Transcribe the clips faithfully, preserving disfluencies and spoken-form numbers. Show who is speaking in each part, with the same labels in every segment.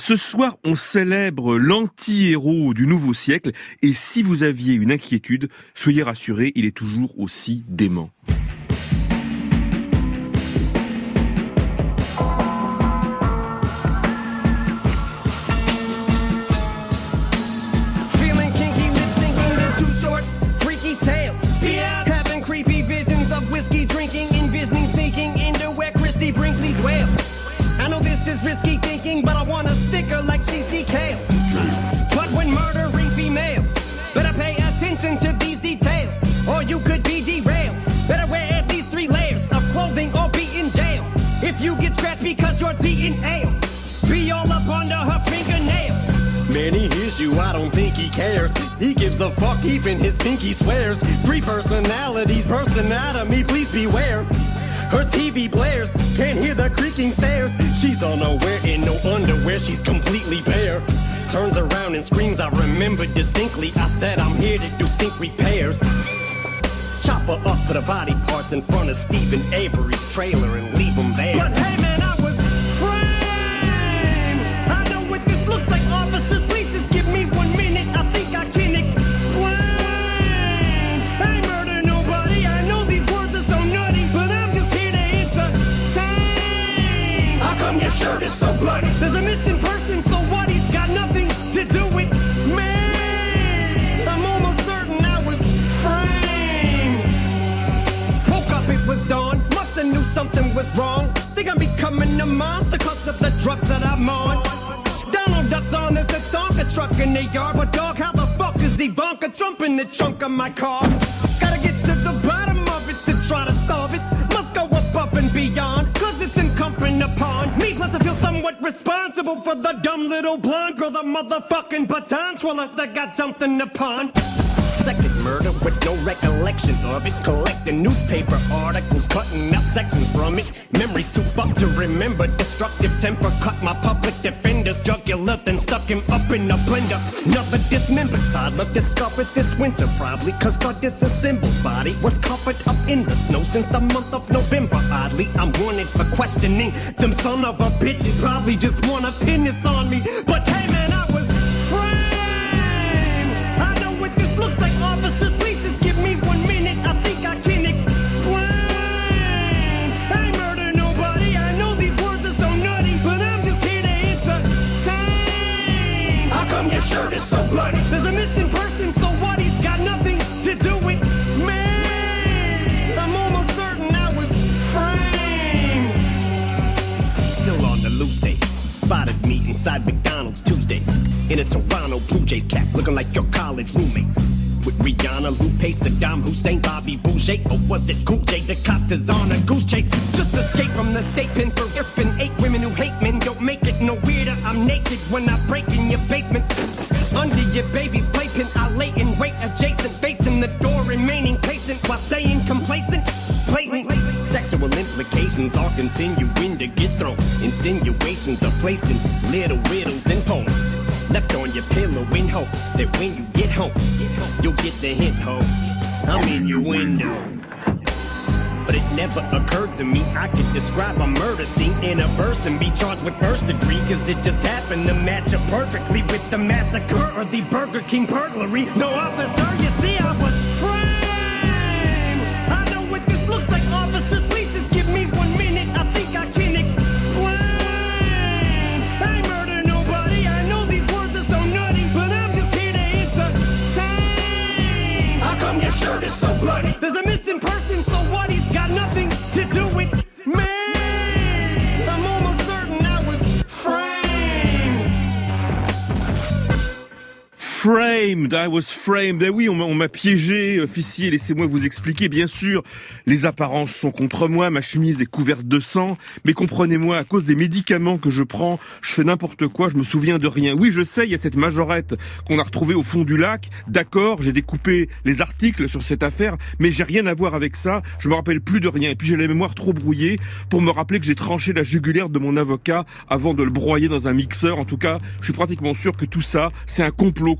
Speaker 1: Ce soir, on célèbre l'anti-héros du nouveau siècle. Et si vous aviez une inquiétude, soyez rassurés, il est toujours aussi dément.
Speaker 2: Is risky thinking, but I want a sticker like she's decals. But when murdering females, better pay attention to these details, or you could be derailed. Better wear at least three layers of clothing or be in jail. If you get scratched because you're D N A, be all up under her fingernails. Man, he hears you, I don't think he cares. He gives a fuck, even his pinky swears. Three personalities, burst anatomy, please beware. Her T V blares, can't hear the creaking stairs. She's unaware in no underwear, she's completely bare. Turns around and screams, I remember distinctly. I said I'm here to do sink repairs. Chop her up, put her body parts in front of Stephen Avery's trailer and leave him there. But hey man, I was framed. I know what this looks like, officers, please just give me one minute. I think I can explain. I murder nobody, I know these words are so nutty, but I'm just here to entertain. How come your shirt is so bloody? There's a missing person, so what? He's got nothing to do with me. I'm almost certain I was framed. Woke up, it was dawn, musta knew something was wrong. Think I'm becoming a monster cause of the drugs that I'm on. Donald Duck's on, there's a Tonka truck in the yard. But dog, how the fuck is Ivanka Trump in the trunk of my car? Gotta get to the bottom of it to try to solve it. Must go above and beyond, cause it's incumbent upon me. Plus I feel somewhat responsible for the dumb little blonde girl, the motherfucking baton twirler that got something upon. Second murder with no recollection of it. Collecting newspaper articles, cutting out sections from it. Memories too fucked to remember. Destructive temper cut my public defender's jugular, then stuck him up in a blender. Another dismembered toddler discovered this winter, probably cause the disassembled body was covered up in the snow since the month of November. Oddly, I'm wanted for questioning. Them son of a bitches probably just wanna pin this on me. But hey man, I was framed. I know what this looks like, officers, please just give me one minute. I think I can explain. I murder nobody, I know these words are so nutty, but I'm just here to entertain. How come your shirt is so bloody? There's a missing person, so what? He's got nothing to do with me. I'm almost certain I was framed. Still on the loose day. Spotted me inside McDonald's Tuesday in a Toronto Blue Jays cap, looking like your college roommate. With Rihanna, Lupe, Saddam Hussein, Bobby Boucher, or was it Cool J? The cops is on a goose chase. Just escape from the state pen for ifing eight women who hate men. Don't make it no weirder, I'm naked when I break in your basement. Under your baby's playpen, I lay in wait adjacent, facing the door, remaining patient while staying complacent. Blatant sexual implications are continuing to get thrown. Insinuations are placed in little riddles and poems, left on your pillow in hopes that when you get home, you'll get the hint, ho, I'm in your window. But it never occurred to me I could describe a murder scene in a verse and be charged with first degree, cause it just happened to match up perfectly with the massacre or the Burger King burglary. No, officer, you see I was framed. I know what this looks like, officers, please just give me one minute. I think I can explain. I murder nobody, I know these words are so nutty, but I'm just here to entertain. How come your shirt is so bloody? There's a missing person, so what? He's got nothing to do with me. I'm almost certain I was framed.
Speaker 1: Framed, I was framed. Eh oui, on m'a, on m'a piégé, officier, laissez-moi vous expliquer. Bien sûr, les apparences sont contre moi, ma chemise est couverte de sang, mais comprenez-moi, à cause des médicaments que je prends, je fais n'importe quoi, je me souviens de rien. Oui, je sais, il y a cette majorette qu'on a retrouvée au fond du lac. D'accord, j'ai découpé les articles sur cette affaire, mais j'ai rien à voir avec ça, je me rappelle plus de rien. Et puis j'ai la mémoire trop brouillée pour me rappeler que j'ai tranché la jugulaire de mon avocat avant de le broyer dans un mixeur. En tout cas, je suis pratiquement sûr que tout ça, c'est un complot contre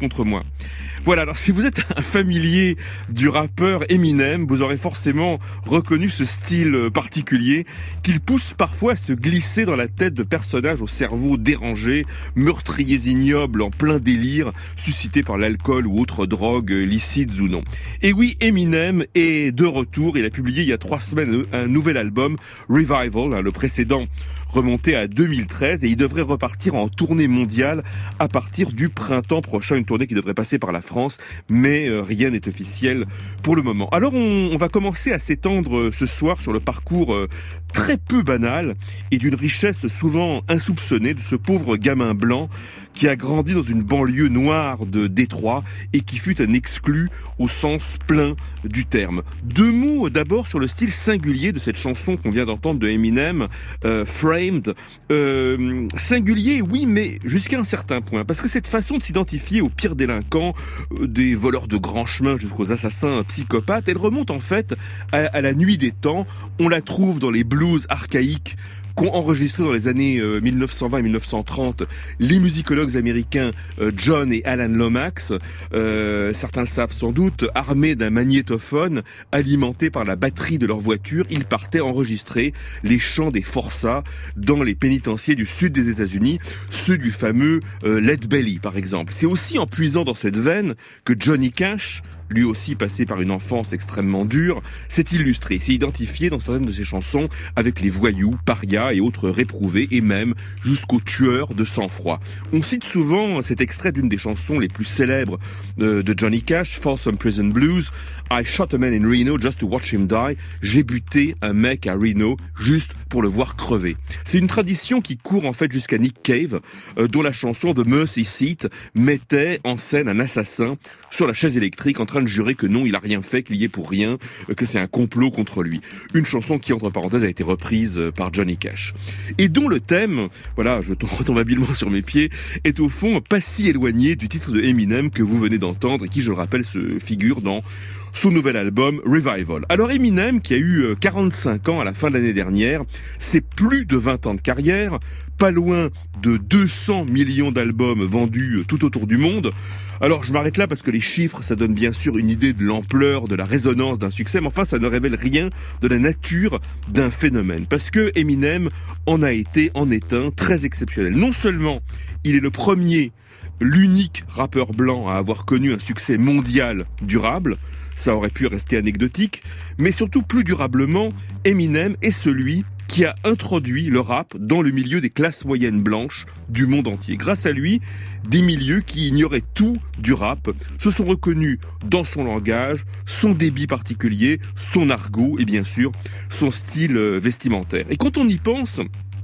Speaker 1: contre moi. Voilà, alors si vous êtes un familier du rappeur Eminem, vous aurez forcément reconnu ce style particulier qu'il pousse parfois à se glisser dans la tête de personnages au cerveau dérangé, meurtriers ignobles en plein délire, suscités par l'alcool ou autres drogues, licites ou non. Et oui, Eminem est de retour, il a publié il y a trois semaines un nouvel album, Revival, hein, le précédent remonté à deux mille treize, et il devrait repartir en tournée mondiale à partir du printemps prochain, une tournée qui devrait passer par la France, mais euh, rien n'est officiel pour le moment. Alors on, on va commencer à s'étendre euh, ce soir sur le parcours euh, très peu banal et d'une richesse souvent insoupçonnée de ce pauvre gamin blanc qui a grandi dans une banlieue noire de Détroit et qui fut un exclu au sens plein du terme. Deux mots d'abord sur le style singulier de cette chanson qu'on vient d'entendre de Eminem, euh, Framed. Euh, singulier, oui, mais jusqu'à un certain point, parce que cette façon de s'identifier aux pires délinquants, euh, des voleurs de grands chemins jusqu'aux assassins psychopathes, elle remonte en fait à, à la nuit des temps. On la trouve dans les blues archaïques qu'ont enregistré dans les années euh, mille neuf cent vingt et mille neuf cent trente les musicologues américains euh, John et Alan Lomax, euh, certains le savent sans doute, armés d'un magnétophone alimenté par la batterie de leur voiture, ils partaient enregistrer les chants des forçats dans les pénitenciers du sud des États-Unis, ceux du fameux euh, Lead Belly par exemple. C'est aussi en puisant dans cette veine que Johnny Cash, lui aussi passé par une enfance extrêmement dure, s'est illustré, s'est identifié dans certaines de ses chansons avec les voyous, parias et autres réprouvés, et même jusqu'aux tueurs de sang-froid. On cite souvent cet extrait d'une des chansons les plus célèbres de, de Johnny Cash, Folsom Prison Blues, I shot a man in Reno just to watch him die. J'ai buté un mec à Reno juste pour le voir crever. C'est une tradition qui court en fait jusqu'à Nick Cave, euh, dont la chanson The Mercy Seat mettait en scène un assassin sur la chaise électrique en train de jurer que non, il a rien fait, qu'il y est pour rien, euh, que c'est un complot contre lui. Une chanson qui, entre parenthèses, a été reprise euh, par Johnny Cash. Et dont le thème, voilà, je retombe habilement sur mes pieds, est au fond pas si éloigné du titre de Eminem que vous venez d'entendre et qui, je le rappelle, se figure dans son nouvel album Revival. Alors Eminem, qui a eu quarante-cinq ans à la fin de l'année dernière, c'est plus de vingt ans de carrière, pas loin de deux cents millions d'albums vendus tout autour du monde. Alors je m'arrête là parce que les chiffres, ça donne bien sûr une idée de l'ampleur, de la résonance d'un succès, mais enfin ça ne révèle rien de la nature d'un phénomène. Parce que Eminem en a été, en est un, très exceptionnel. Non seulement il est le premier, l'unique rappeur blanc à avoir connu un succès mondial durable, ça aurait pu rester anecdotique, mais surtout plus durablement, Eminem est celui qui a introduit le rap dans le milieu des classes moyennes blanches du monde entier. Grâce à lui, des milieux qui ignoraient tout du rap se sont reconnus dans son langage, son débit particulier, son argot et bien sûr son style vestimentaire. Et quand on y pense,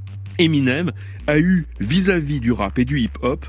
Speaker 1: Eminem a eu vis-à-vis du rap et du hip-hop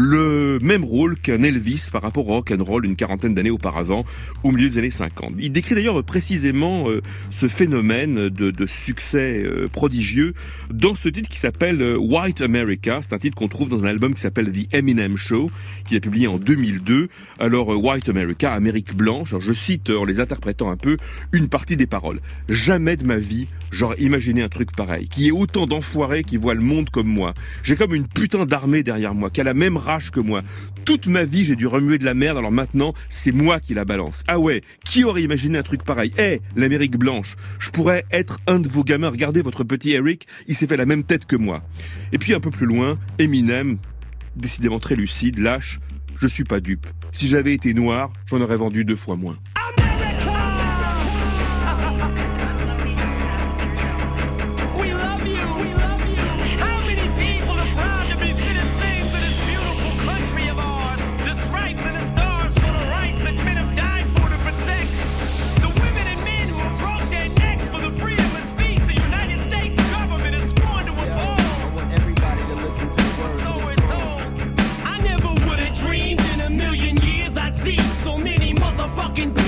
Speaker 1: le même rôle qu'un Elvis par rapport au rock'n'roll une quarantaine d'années auparavant, au milieu des années cinquante. Il décrit d'ailleurs précisément euh, ce phénomène de, de succès euh, prodigieux dans ce titre qui s'appelle euh, White America. C'est un titre qu'on trouve dans un album qui s'appelle The Eminem Show, qu'il a publié en deux mille deux. Alors euh, White America, Amérique blanche, alors, je cite euh, en les interprétant un peu une partie des paroles. Jamais de ma vie j'aurais imaginé un truc pareil, qu'il y ait autant d'enfoirés qui voient le monde comme moi. J'ai comme une putain d'armée derrière moi, qui a la même rage que moi. Toute ma vie, j'ai dû remuer de la merde, alors maintenant, c'est moi qui la balance. Ah ouais, qui aurait imaginé un truc pareil? Eh, hey, l'Amérique blanche, je pourrais être un de vos gamins. Regardez votre petit Eric, il s'est fait la même tête que moi. Et puis un peu plus loin, Eminem, décidément très lucide, lâche, je suis pas dupe. Si j'avais été noir, j'en aurais vendu deux fois moins.
Speaker 2: Fucking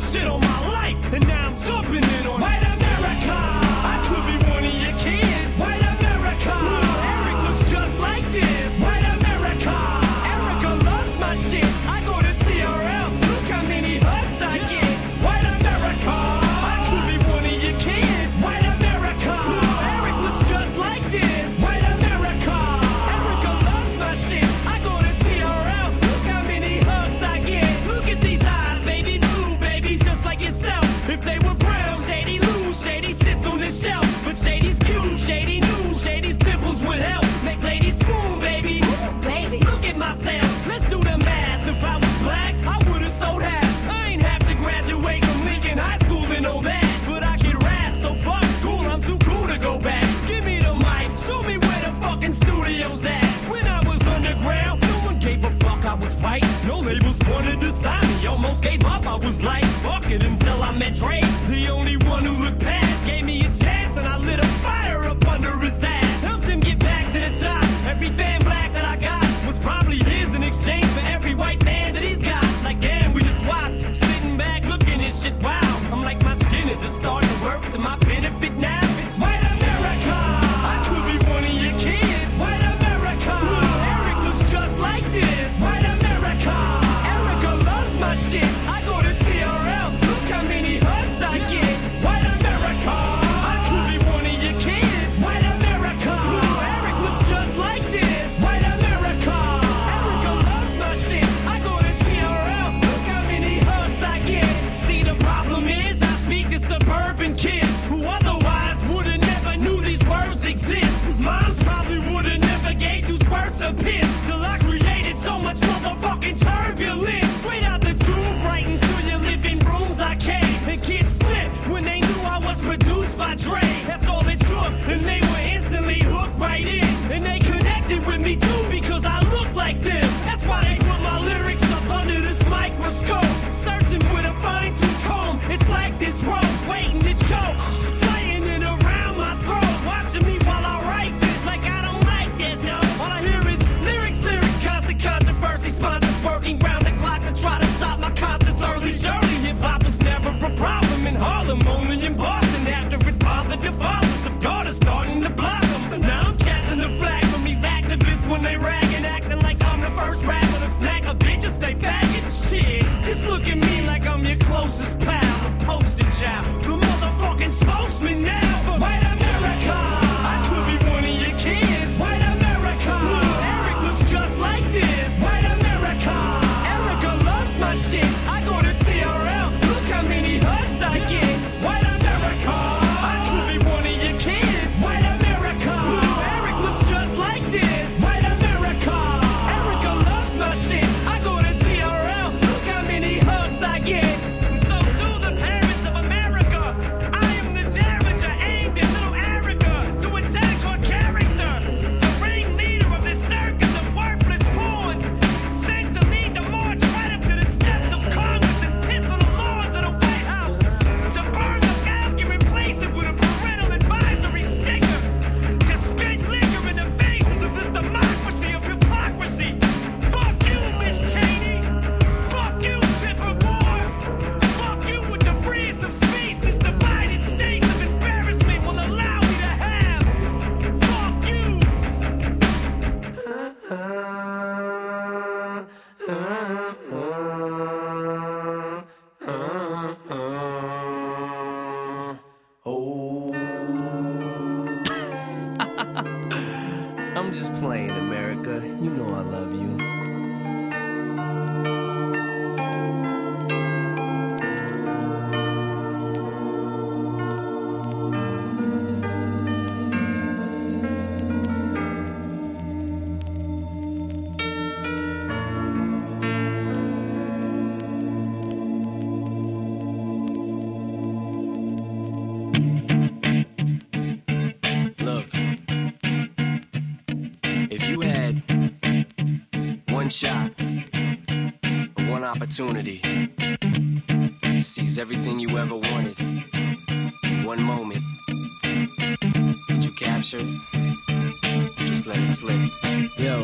Speaker 2: shit on my life, and now I'm jumping in on White America. I could be one of your kids. White America. Little Eric looks just like this. White America. Erica loves my shit. I go to T R L. Look how many hugs I get. White America. I could be one of your kids. White America. Little Eric looks just like this. White America. Erica loves my shit. I go to T R L. Look how many hugs I get. Look at these eyes, baby blue, baby, just like yourself. If they were brown, Shady Lou, Shady sits on the shelf. But Shady's cute, Shady knew, Shady's dimples would help make ladies swoon, baby. Ooh, baby, look at myself. Let's do the math. If I was black, I would've sold half. I ain't have to graduate from Lincoln High School to know that. But I can rap, so fuck school, I'm too cool to go back. Give me the mic, show me where the fucking studio's at. When I was underground, no one gave a fuck I was white. No labels wanted to sign me, almost gave up. I was like, fuck it, until I met Dre. The only one who looked past, gave me a chance, and I lit a fire up under his ass. Helped him get back to the top. Every fan black that I got was probably his in exchange for every white man that he's got. Like, damn, we just swapped. Sitting back, looking at shit, wow. I'm like, my skin is just starting to work to my benefit now. It's White America. I could be one of your kids. White America. Little Eric looks just like this. White America. Erica loves my shit. I go to T R L. Look how many hugs I get. White America. I could be one of your kids. White America. Little Eric looks just like this. White America. Erica loves my shit. I go to T R L. Look how many hugs I get. See, the problem is I speak to suburban kids who otherwise would've never knew these words exist. Whose moms probably would've never gave two squirts of piss. Till I created so much motherfucking turbulence. Straight out the tube, right into your living rooms I came. And kids flipped when they knew I was produced by Dre. That's all it took, and they were instantly hooked right in. And they connected with me too because I look like them. That's why they put my lyrics up under this microscope. Searching with a fine tooth comb. It's like this rope waiting to choke. Tying it around my throat. Watching me while I write this like I don't like this, no. All I hear is lyrics, lyrics, constant controversy. Sponsors working round the clock to try to stop my concerts early. Surely hip-hop was never a problem in Harlem, only in Boston. After it bothered the fathers of daughters starting to blossom. So now I'm catching the flag from these activists when they rag and acting like I'm the first rapper to smack a bitch or say faggot. Shit, just look at me like I'm your closest pal, the poster child, the motherfucking spokesman now for White America. I could be one of your kids. White America. Little Eric looks just like this. White America. Erica loves my shit. I go to T R L. Look how many hugs I get. White America. I could be one of your kids. White America. Little Eric looks just like this. White America. Erica loves my shit. I go to T R L. Look how many hugs I get. So to the parents of America, I am the damager aimed at little Erica to attack her character. The ringleader of this circus of worthless pawns, sent to lead the march right up to the steps of Congress and piss on the lawns of the White House. To burn the mask and replace it with a parental advisory sticker. To spit liquor in the faces of this democracy of hypocrisy. Fuck you, Miss Cheney. Fuck you, Tipper Gore. Fuck you with the freest of speech this divided states of embarrassment will allow me to have. Fuck you. Oh. I'm just playing, America. You know I love you. Look, if you had one shot, or one opportunity to seize everything you ever wanted in one moment, would you capture it? Just
Speaker 3: let it slip.
Speaker 4: Yo.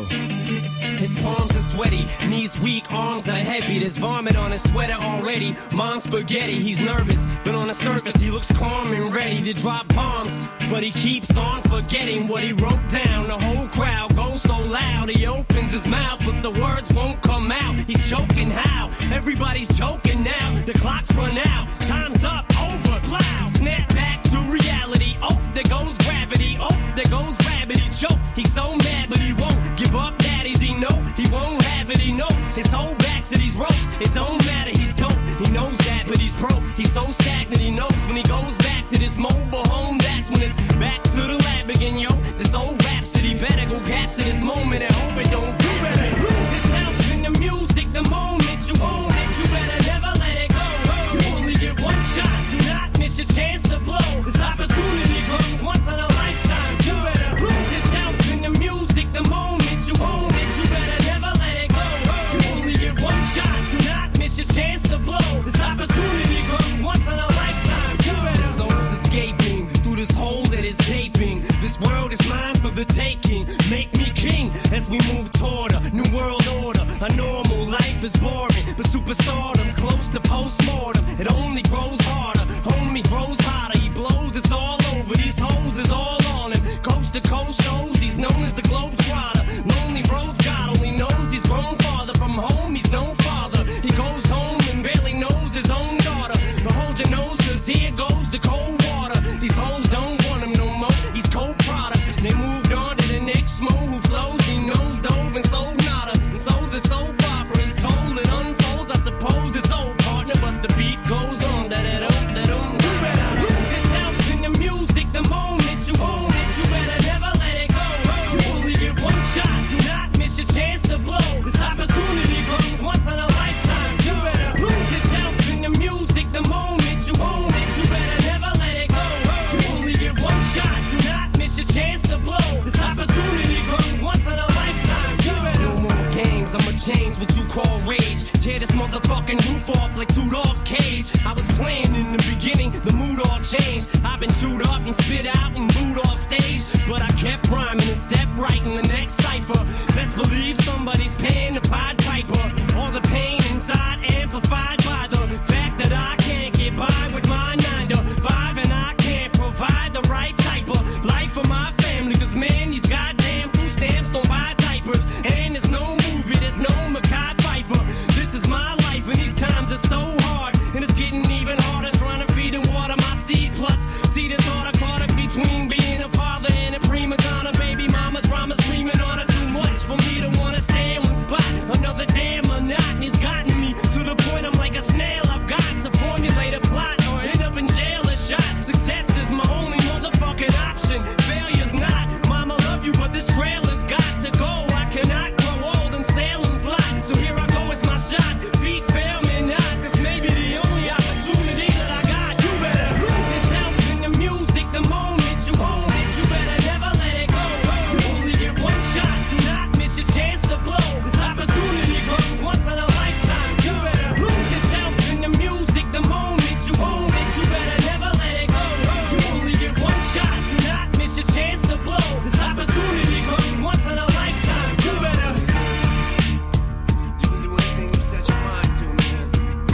Speaker 4: His palms are sweaty, knees weak, arms are heavy. There's vomit on his sweater already. Mom's spaghetti, he's nervous, but on the surface he looks calm and ready to drop bombs. But he keeps on forgetting what he wrote down. The whole crowd goes so loud, he opens his mouth, but the words won't come out. He's choking how? Everybody's joking now. The clock's run out, time's up, over, plow. Snap back to reality. Oh, there goes gravity. Oh, there goes rabbit. He choke. He's so mad, but he won't give up. Daddies, he know he won't have it. He knows his whole back's to these ropes. It don't matter. He's dope. He knows that, but he's broke. He's so stagnant. He knows when he goes back to this mobile home, that's when it's back to the lab again. Yo, this old rhapsody better go capture this moment and hope it don't do better. Lose itself in the music. The moment you own it, you better never let it go. You only get one shot. Do not miss your chance to blow. This opportunity comes once in a lifetime. You better lose yourself in the music. The moment you own it, you better never let it go. You only get one shot. Do not miss your chance to blow. This opportunity comes once in a lifetime. You better. The soul's escaping through this hole that is gaping. This world is mine for the taking. Make me king as we move toward a new world order. A normal life is boring, but superstardom's close to postmortem. It only grows harder, homie grows hotter. He blows, it's all over. These hoes is all on him. Coast to coast shows, he's known as the Globetrotter. Lonely roads, God only knows he's grown farther from home. He's no father. He goes home and barely knows his own daughter. But hold your nose, cause here goes the cold water. These hoes don't want him no more. He's cold product. They moved on to the next mo who flows. He knows dove and sold nada. And so the soap opera is told. It unfolds, I suppose, this old partner. But the beat goes on. Da-da-dum, da-dum. You better lose yourself in the music. The moment you own it, you better never let it go. You only get one shot. Do not miss your chance to blow. This opportunity comes once in a lifetime. You better lose yourself in the music. The moment you own it, you better never let it go. You only get one shot. Do not miss your chance to blow. This opportunity comes once in a lifetime. You better. No more games. I'ma change what you call rage. Tear this motherfucking roof off like two dogs' cage. I was playing in the beginning, the mood all changed. I've been chewed up and spit out and booed off stage, but I kept rhyming and stepped right in the next cipher. Best believe somebody's paying the Pied Piper. All the pain inside amplified by the fact that I can't get by with my nine to five, and I can't provide the right type of life for my family. Cause man, these goddamn food stamps don't buy diapers, and there's no movie, there's no Mackay Pfeiffer. This is my life, and these times are so hard, and it's getting even harder trying to feed and water my seed. Plus, see this order caught up between being a father and a prima donna. Baby mama drama screaming on her, too much for me to wanna stay in one spot. Another damn monotony's gotten me to the point I'm like a snail. I've got to formulate a plot or end up in jail or shot. Success is my only motherfucking option. Failure's not. Mama love you, but this trailer's got to go. I cannot grow old in Salem's lot. So here I go, it's my shot. Feet fail me not. This may be the only opportunity that I got. You better lose yourself in the music. The moment you own it, you better never let it go. You only get one shot. Do not miss your chance to blow. This opportunity comes once in a lifetime. You better lose yourself in the music. The moment you own it, you better never let it go. You only get one shot. Do not miss your chance to blow. This opportunity comes once in a lifetime. You better. You can do anything you set your mind to, man.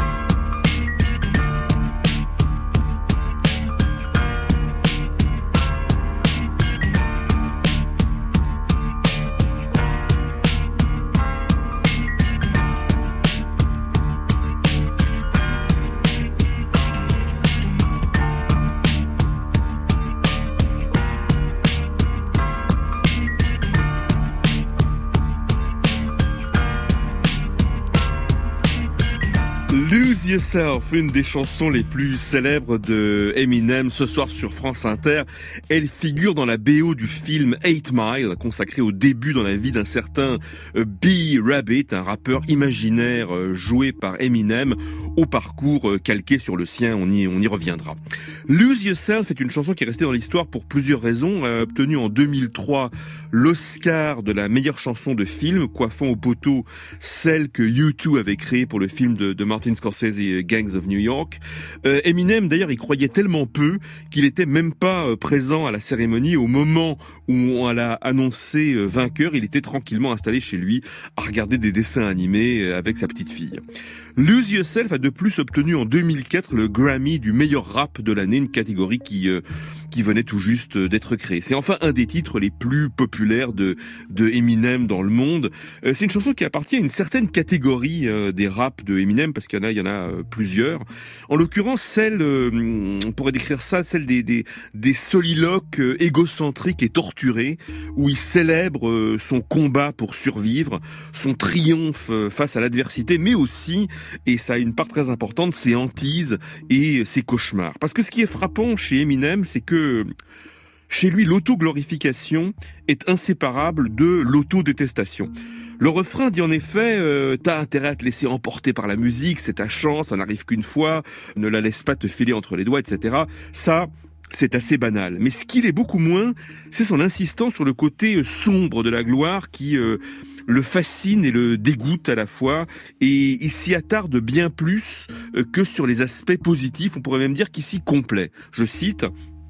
Speaker 1: Lose Yourself, une des chansons les plus célèbres de Eminem ce soir sur France Inter. Elle figure dans la B O du film Eight Mile, consacré au début dans la vie d'un certain B-Rabbit, un rappeur imaginaire joué par Eminem, au parcours calqué sur le sien, on y, on y reviendra. Lose Yourself est une chanson qui est restée dans l'histoire pour plusieurs raisons. Elle a obtenu en deux mille trois l'Oscar de la meilleure chanson de film, coiffant au poteau celle que U deux avait créée pour le film de, de Martin Scorsese, Scorsese Gangs of New York. Euh, Eminem, d'ailleurs, il croyait tellement peu qu'il était même pas euh, présent à la cérémonie. Au moment où on l'a annoncé euh, vainqueur, il était tranquillement installé chez lui à regarder des dessins animés euh, avec sa petite fille. Lose Yourself a de plus obtenu en deux mille quatre le Grammy du meilleur rap de l'année, une catégorie qui euh, qui venait tout juste d'être créée. C'est enfin un des titres les plus populaires de de Eminem dans le monde. Euh, c'est une chanson qui appartient à une certaine catégorie euh, des raps de Eminem, parce qu'il y en a il y en a euh, plusieurs. En l'occurrence, celle euh, on pourrait décrire ça, celle des des des soliloques euh, égocentriques et torturés, où il célèbre euh, son combat pour survivre, son triomphe euh, face à l'adversité, mais aussi, et ça a une part très importante, ses hantises et ses cauchemars. Parce que ce qui est frappant chez Eminem, c'est que chez lui, l'auto-glorification est inséparable de l'auto-détestation. Le refrain dit en effet euh, « T'as intérêt à te laisser emporter par la musique, c'est ta chance, ça n'arrive qu'une fois, ne la laisse pas te filer entre les doigts, et cetera » Ça, c'est assez banal. Mais ce qu'il est beaucoup moins, c'est son insistance sur le côté sombre de la gloire qui... Euh, le fascine et le dégoûte à la fois, et il s'y attarde bien plus que sur les aspects positifs, on pourrait même dire qu'ici complet. Je cite: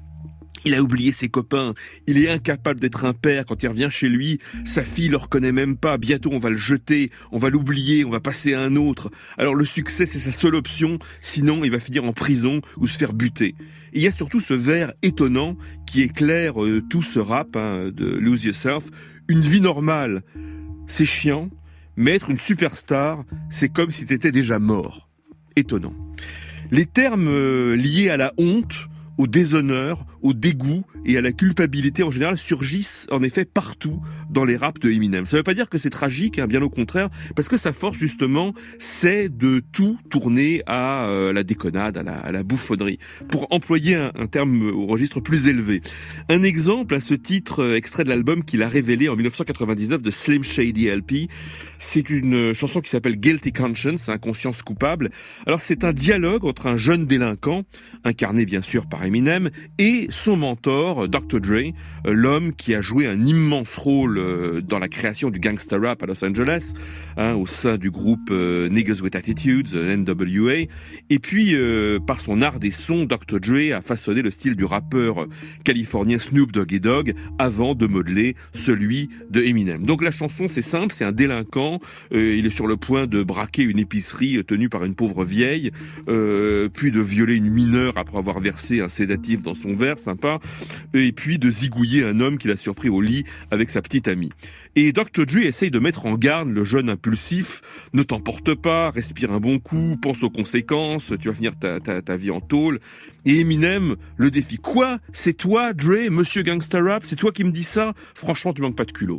Speaker 1: il a oublié ses copains, il est incapable d'être un père, quand il revient chez lui, sa fille le reconnaît même pas, bientôt on va le jeter, on va l'oublier, on va passer à un autre. Alors le succès c'est sa seule option, sinon il va finir en prison ou se faire buter. Et il y a surtout ce vers étonnant qui éclaire euh, tout ce rap hein, de Lose Yourself. Une vie normale, c'est chiant, mais être une superstar, c'est comme si t'étais déjà mort. Étonnant. Les termes euh, liés à la honte, au déshonneur, au dégoût et à la culpabilité en général surgissent en effet partout dans les raps de Eminem. Ça veut pas dire que c'est tragique, hein, bien au contraire, parce que sa force justement, c'est de tout tourner à euh, la déconnade, à la, à la bouffonnerie, pour employer un, un terme au registre plus élevé. Un exemple à ce titre, euh, extrait de l'album qu'il a révélé en dix-neuf cent quatre-vingt-dix-neuf de Slim Shady L P, c'est une chanson qui s'appelle Guilty Conscience, hein, conscience coupable. Alors c'est un dialogue entre un jeune délinquant, incarné bien sûr par Eminem, et son mentor, docteur Dre, l'homme qui a joué un immense rôle dans la création du gangsta rap à Los Angeles, hein, au sein du groupe euh, Niggas with Attitudes, N W A. Et puis, euh, par son art des sons, docteur Dre a façonné le style du rappeur californien Snoop Doggy Dogg avant de modeler celui de Eminem. Donc la chanson, c'est simple, c'est un délinquant, euh, il est sur le point de braquer une épicerie tenue par une pauvre vieille, euh, puis de violer une mineure après avoir versé un sédatif dans son verre, sympa, et puis de zigouiller un homme qu'il a surpris au lit avec sa petite amie. Et docteur Dre essaye de mettre en garde le jeune impulsif. Ne t'emporte pas, respire un bon coup, pense aux conséquences, tu vas finir ta, ta, ta vie en tôle. Et Eminem le défie. Quoi ? C'est toi, Dre, monsieur Gangsta Rap ? C'est toi qui me dis ça ? Franchement, tu manques pas de culot.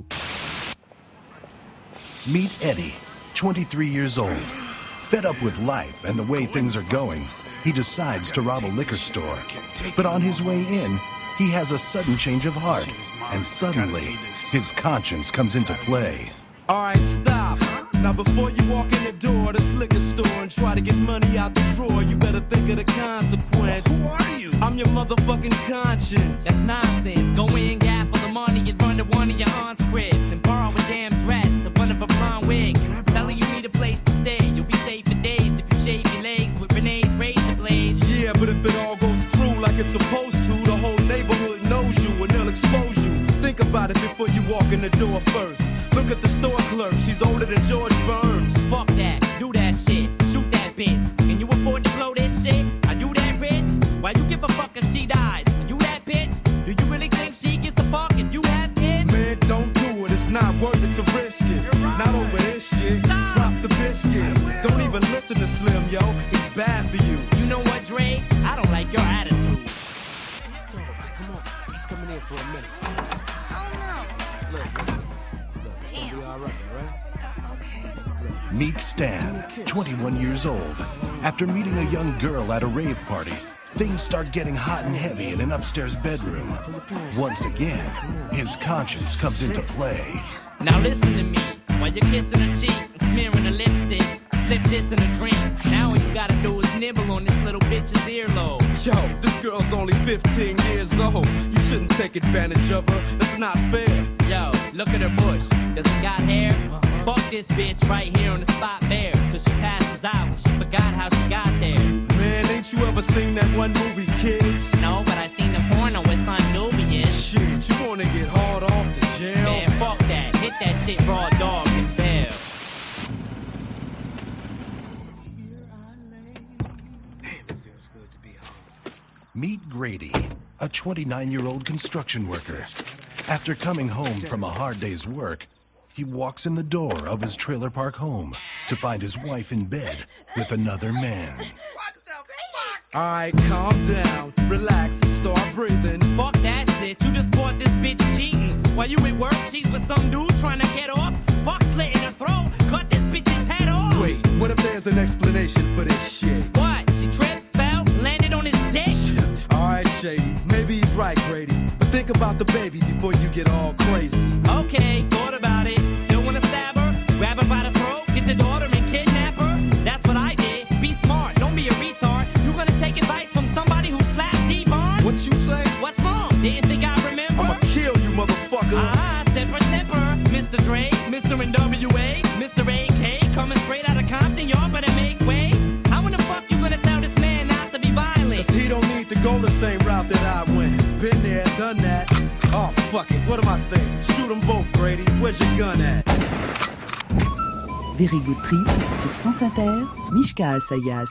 Speaker 3: Meet Eddie, twenty-three years old. Fed up with life and the way things are going, he decides to rob a liquor store. But on his way in, he has a sudden change of heart, and suddenly, his conscience comes into play.
Speaker 2: Alright, stop. Now before you walk in the door of this liquor store and try to get money out the drawer, you better think of the consequence. Who are you? I'm your motherfucking conscience.
Speaker 4: That's nonsense. Go in, gap for the money and run to one of your aunt's cribs and borrow a damn dress, the one of a blonde wig. Telling you need a place to stay. You'll be safe for days if you shave your legs with Renee's razor blades.
Speaker 2: Yeah, but if it all goes through like it's supposed to, the whole neighborhood knows you and they'll expose you. Think about it before you walk in the door first. Look at the store clerk, she's older than George Burns.
Speaker 4: Fuck that, do that shit, shoot that bitch. Can you afford to blow this shit? Are you that rich? Why you give a fuck if she dies? Are you that bitch? Do you really think she gets the fuck if you have kids?
Speaker 2: Man, don't do it, it's not worth it to risk it. Right. Not over this shit,
Speaker 4: Stop.
Speaker 2: Drop the biscuit. Don't even listen to Slim, yo, he's bad for you.
Speaker 4: You know what, Dre? I don't like your attitude.
Speaker 2: Come on, just coming in for a minute. Look, look, it's gonna be all right, all right?
Speaker 3: Meet Stan, twenty-one years old. After meeting a young girl at a rave party, things start getting hot and heavy in an upstairs bedroom. Once again, his conscience comes into play.
Speaker 4: Now listen to me, while you're kissing her cheek and smearing her lipstick, slip this in a drink. Now all you gotta do is nibble on this little bitch's earlobe.
Speaker 2: Yo, this girl's only fifteen years old. You shouldn't take advantage of her, that's not fair.
Speaker 4: Yo, look at her bush, does it got hair? Uh-huh. Fuck this bitch right here on the spot there, till she passes out. She forgot how she got
Speaker 2: Never seen that one movie, kids?
Speaker 5: No, but I seen the porno with Son Nubian.
Speaker 2: Shit, you wanna get hard off to jail?
Speaker 5: Man, fuck that. Hit that shit raw dog and bail.
Speaker 3: Meet Grady, a twenty-nine-year-old construction worker. After coming home from a hard day's work, he walks in the door of his trailer park home to find his wife in bed with another man.
Speaker 2: Alright, calm down, relax, and start breathing.
Speaker 5: Fuck that shit. You just caught this bitch cheating. While you at work, she's with some dude trying to get off. Fuck slit in her throat. Cut this bitch's head off.
Speaker 2: Wait, what if there's an explanation for this shit?
Speaker 5: What? She tripped, fell, landed on his dick?
Speaker 2: Alright, Shady, maybe he's right, Grady. But think about the baby before you get all crazy.
Speaker 5: Okay, thought about it. Still wanna stab her? Grab her by the throat, get your daughter and kidnap her? That's what I did. Be smart, don't be a retard. You gonna take advice from somebody who slapped D-Barnes?
Speaker 2: What you say?
Speaker 5: What's wrong? Didn't think I remember?
Speaker 2: I'ma kill you, motherfucker.
Speaker 5: Ah, temper, temper. Mister Dre, Mister N W A, Mister A K, coming straight out of Compton, y'all better make way. How in the fuck you gonna tell this man not to be violent?
Speaker 2: Cause he don't need to go the same route that I went. Been there, done that. Oh, fuck it, what am I saying? Shoot them both, Grady. Where's your gun at?
Speaker 6: Very Good Trip sur France Inter, Mishka Asayas.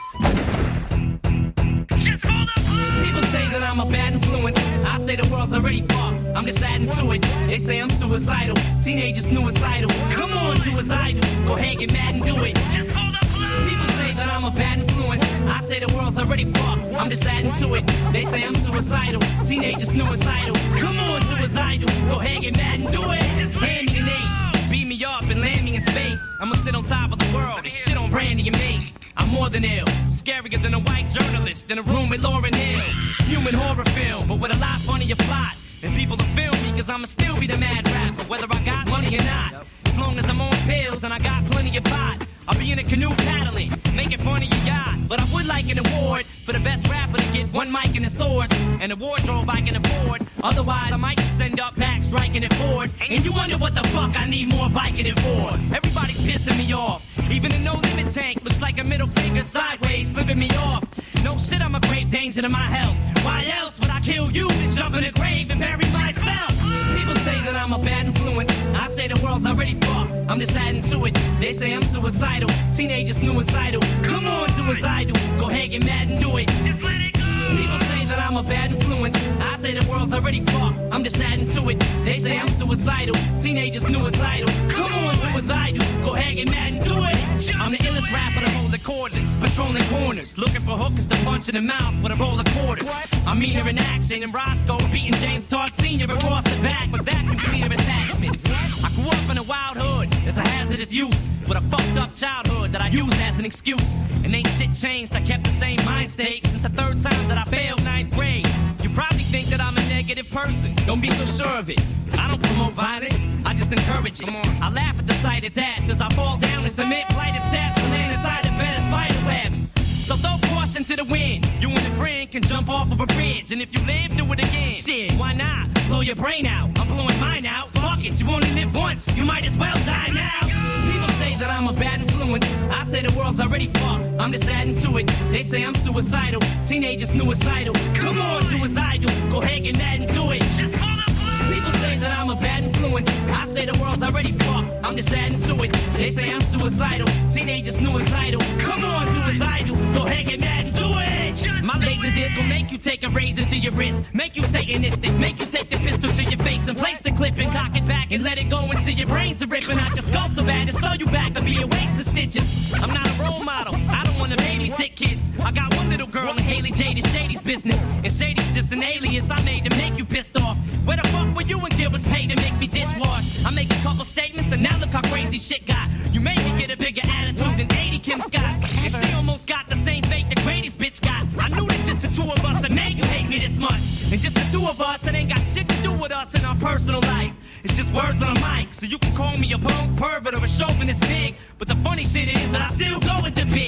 Speaker 4: People say that I'm a bad influence. I say the world's already fucked. I'm just adding to it. They say I'm suicidal. Teenagers suicidal. Come on, do as I do. Go ahead, get mad and do it. Just hold up. People say that I'm a bad influence. I say the world's already fucked. I'm just adding to it. They say I'm suicidal. Teenagers suicidal. Come on, do as I do. Go ahead, get mad and do it. Hand me an eight. Beat me up and land me in space. I'ma sit on top of the world and shit on Brandy and Mace. I'm more than ill, scarier than a white journalist in a room with Lauryn Hill. Human horror film, but with a lot funnier plot. And people will film me, cause I'ma still be the mad rapper, whether I got money or not. As long as I'm on pills and I got plenty of pot, I'll be in a canoe paddling, making fun of your yacht. But I would like an award for the best rapper to get one mic and a source, and a wardrobe I can afford. Otherwise, I might just send up back striking it forward. And you wonder what the fuck I need more Vicodin for. Everybody's pissing me off. Even a no-limit tank looks like a middle finger sideways, flipping me off. No shit, I'm a grave danger to my health. Why else would I kill you and jump in a grave and bury myself? People say that I'm a bad influence. I say the world's already fucked. I'm just adding to it. They say I'm suicidal. Teenagers suicidal. Come on, do as I do. Go ahead, get mad and do it. Just let it go. People say that I'm a bad influence. I say the world's already fucked. I'm just adding to it. They say I'm suicidal. Teenagers suicidal. Come on, do as I do. Go ahead, get mad and do it. I'm the illest rapper to hold the cordless, patrolling corners, looking for hookers to punch in the mouth with a roll of quarters. I'm meaner in action and Roscoe beating James Todd Senior across the back with vacuum cleaner attachments. I grew up in a wild hood as a hazardous youth with a fucked up childhood that I used as an excuse. And ain't shit changed, I kept the same mind state since the third time that I failed ninth grade. You probably think that I'm a negative person, don't be so sure of it. I don't promote violence, I just encourage it. I laugh at the sight of that as I fall down and submit flight of steps and land inside the bed of spider webs. So throw caution to the wind. You and a friend can jump off of a bridge, and if you live, do it again. Shit, why not? Blow your brain out. I'm blowing mine out. Fuck it, you only live once. You might as well die now. People say that I'm a bad influence. I say the world's already fucked. I'm just adding to it. They say I'm suicidal. Teenagers suicidal. Come on, do as I do. Go ahead, get mad and do it. Just hold up. People say that I'm a bad influence. I say the world's already fucked. I'm just adding to it. They say I'm suicidal. Teenagers suicidal. Come on, do as I do. Go ahead, get mad and do it. Just My laser disc will make you take a razor to your wrist, make you satanistic, make you take the pistol to your face and place the clip and cock it back and let it go until your brains are ripping out your skull so bad it's so you back to be a waste of stitches. I'm not a role model. I don't want to babysit kids. I got one little girl and Haley Jade is Shady's business, and Shady's just an alias I made to make you pissed off. Where the fuck were you when Gil was paid to make me dishwash? I make a couple statements and now look how crazy shit got. You made me get a bigger attitude than eighty Kim Scott, and she almost got the same fate the Grady's bitch got. I knew that just the two of us that made you hate me this much, and just the two of us, it ain't got shit to do with us in our personal life. It's just words on a mic, so you can call me a punk, pervert, or a chauvinist pig. But the funny shit is that I still go with the bitch.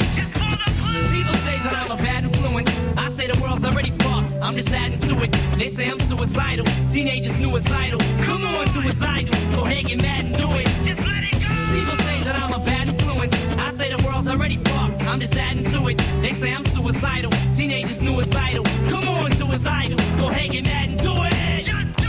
Speaker 4: People say that I'm a bad influence. I say the world's already fucked. I'm just adding to it. They say I'm suicidal. Teenagers suicidal. Come on, do as I do. Go ahead, get mad and do it. Just let it go. People say that I'm a bad influence. I say the world's already fucked. I'm just adding to it. They say I'm suicidal. Teenagers suicidal. Come on, suicidal. Go ahead and add into it. Just do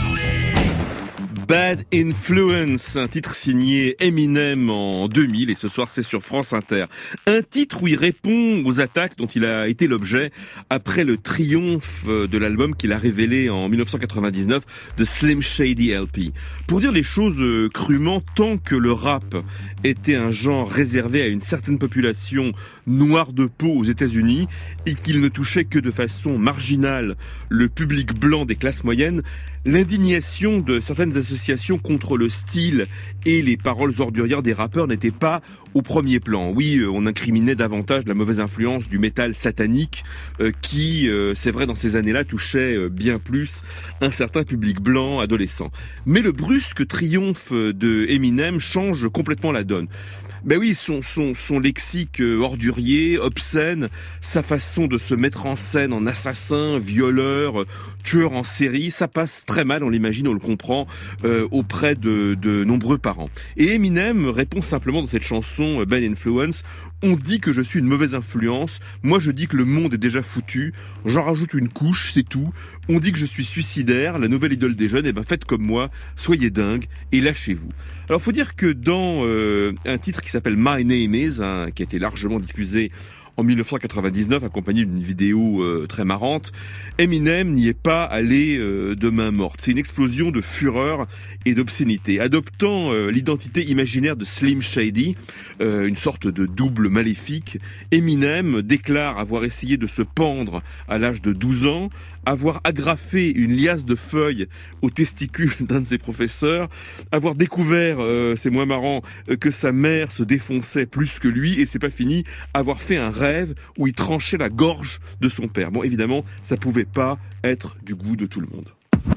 Speaker 4: it.
Speaker 1: Bad Influence, un titre signé Eminem en deux mille et ce soir c'est sur France Inter. Un titre où il répond aux attaques dont il a été l'objet après le triomphe de l'album qu'il a révélé en dix-neuf cent quatre-vingt-dix-neuf de Slim Shady L P. Pour dire les choses crûment, tant que le rap était un genre réservé à une certaine population noire de peau aux États-Unis et qu'il ne touchait que de façon marginale le public blanc des classes moyennes, l'indignation de certaines associations contre le style et les paroles ordurières des rappeurs n'était pas au premier plan. Oui, on incriminait davantage la mauvaise influence du métal satanique euh, qui, euh, c'est vrai, dans ces années-là, touchait bien plus un certain public blanc adolescent. Mais le brusque triomphe de Eminem change complètement la donne. Ben oui, son, son, son lexique ordurier, obscène, sa façon de se mettre en scène en assassin, violeur, tueur en série, ça passe très mal, on l'imagine, on le comprend, euh, auprès de, de nombreux parents. Et Eminem répond simplement dans cette chanson Bad Influence, on dit que je suis une mauvaise influence, moi je dis que le monde est déjà foutu, j'en rajoute une couche, c'est tout. On dit que je suis suicidaire, la nouvelle idole des jeunes, et ben faites comme moi, soyez dingue et lâchez-vous. Alors faut dire que dans euh, un titre qui s'appelle My Name Is, hein, qui a été largement diffusé en dix-neuf cent quatre-vingt-dix-neuf, accompagné d'une vidéo euh, très marrante, Eminem n'y est pas allé euh, de main morte. C'est une explosion de fureur et d'obscénité. Adoptant euh, l'identité imaginaire de Slim Shady, euh, une sorte de double maléfique, Eminem déclare avoir essayé de se pendre à l'âge de douze ans, avoir agrafé une liasse de feuilles aux testicules d'un de ses professeurs, avoir découvert, euh, c'est moins marrant, euh, que sa mère se défonçait plus que lui, et c'est pas fini, avoir fait un rêve où il tranchait la gorge de son père. Bon, évidemment, ça pouvait pas être du goût de tout le monde.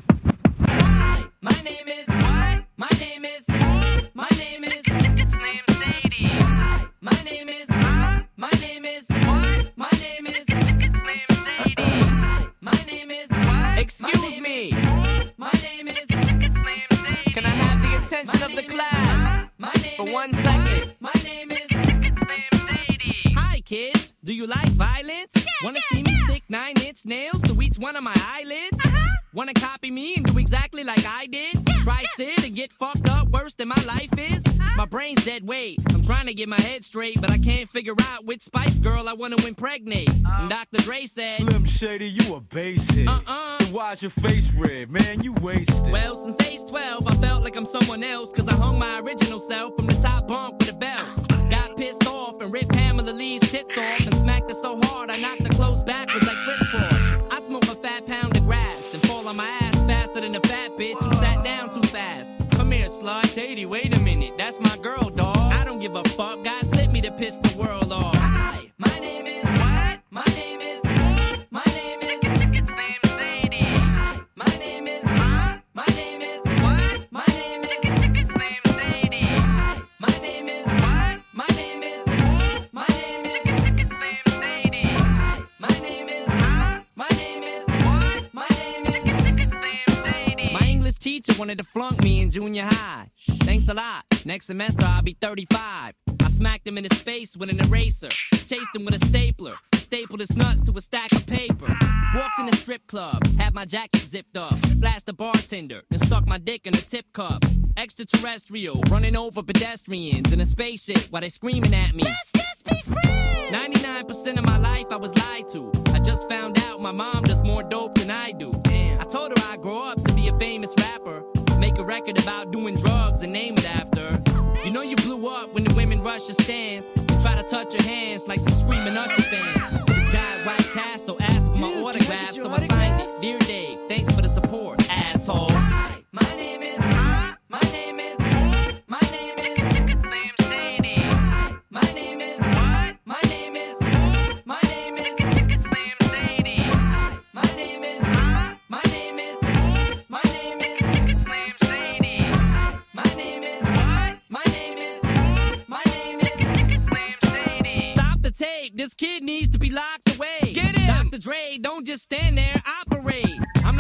Speaker 4: My name is what? My name is my name is Slim Shady. My name is my name is what? My name is Slim Shady. My name is what? Excuse me. My name is Slim Shady. Can I have the attention of the class for one second? My name is Slim Shady. Hi kids, do you like violence? Wanna see me stick nine inch nails to each one of my eyelids? Wanna copy me and do exactly like I did? Try sit and get fucked up worse than my life is? My brain's dead weight. I'm trying to get my head straight, but I can't figure out which Spice Girl I wanna impregnate. And Doctor Dre said,
Speaker 7: Slim Shady, you a basic.
Speaker 4: Uh-uh.
Speaker 7: Then why's your face red? Man, you wasted.
Speaker 4: Well, since age twelve, I felt like I'm someone else, cause I hung my original self from the top bunk with a belt. Got pissed off and ripped Pamela Lee's tits off and smacked her so hard I knocked her clothes backwards like crisscross. I smoke a fat pound of grass and fall on my ass faster than a fat bitch who sat down too fast. Come here, slut. Shady, wait a minute, that's my girl, dawg. I don't give a fuck, God sent me to piss the world off. Hi, my name is what? My name is my name is Slim Shady. Hi, my name is my name is what? My name is Slim Shady. Hi, my name is what? My name is my name is Slim Shady. Hi, my name is my name is what? My name is Slim Shady. My English teacher wanted to flunk me in junior high. Thanks a lot. Next semester I'll be thirty-five. I smacked him in his face with an eraser. Chased him with a stapler. Stapled his nuts to a stack of paper. Walked in a strip club. Had my jacket zipped up. Flashed the bartender. Then stuck my dick in a tip cup. Extraterrestrial. Running over pedestrians in a spaceship while they screaming at me. Let's just be friends. ninety-nine percent of my life I was lied to. I just found out my mom does more dope than I do. Damn. I told her I'd grow up to be a famous rapper. Make a record about doing drugs and name it after. You know you blew up when the women rush your stands and try to touch your hands like some screaming Usher fans. This guy at White Castle asked for my
Speaker 2: Dude,
Speaker 4: autograph,
Speaker 2: can I get your
Speaker 4: so I
Speaker 2: autograph?
Speaker 4: signed it. Dear Dave, thanks for the support, asshole. Hi, my name is my name is my name is Slim Shady. Hi, my name is what? My name is my name is Slim Shady. Hi, my name is my name is my name is Slim Shady. Hi, my name is what? My name is my name is Slim Shady. Stop the tape. This kid needs to be locked away. Get him. Doctor Dre, don't just stand there, operate. I'm not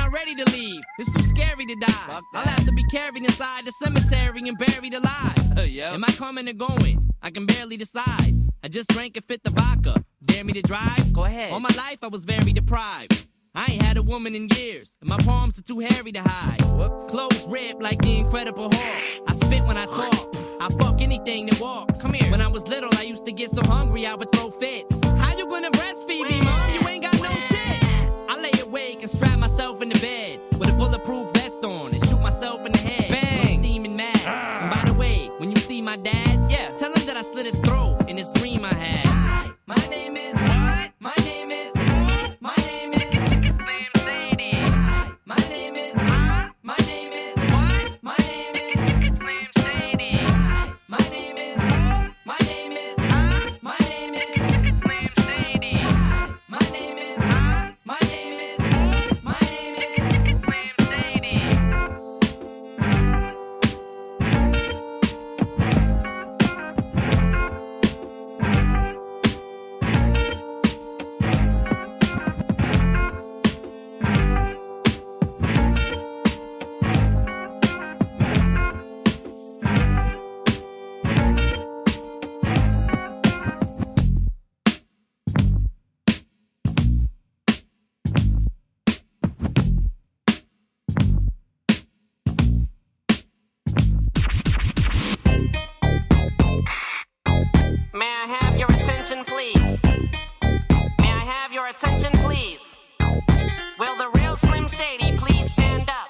Speaker 5: not ready to leave. It's too scary to die. I'll have to be carried inside the cemetery and buried alive. Uh, yeah. Am I coming or going? I can barely decide. I just drank and fit the vodka. Dare me to drive? Go ahead. All my life I was very deprived. I ain't had a woman in years, and my palms are too hairy to hide. Whoops. Clothes ripped like the Incredible Hulk. I spit when I talk. I fuck anything that walks. Come here. When I was little, I used to get so hungry I would throw fits. How you gonna breastfeed me, mom? You ain't got no tits. I lay awake and strap myself in the bed with a bulletproof vest on and shoot myself in the head. Bang! I'm steaming mad. Ah. And by the way, when you see my dad, yeah, tell him that I slit his throat in this dream I had. Hi, my name is. My name is. My name is. My name is, my name is, my name is Slim Shady. My name is, my name is, my name is Slim Shady. My name is, my name is, my name is Slim Shady. May I have your attention, please? May I have your attention, please? Will the real Slim Shady please stand up?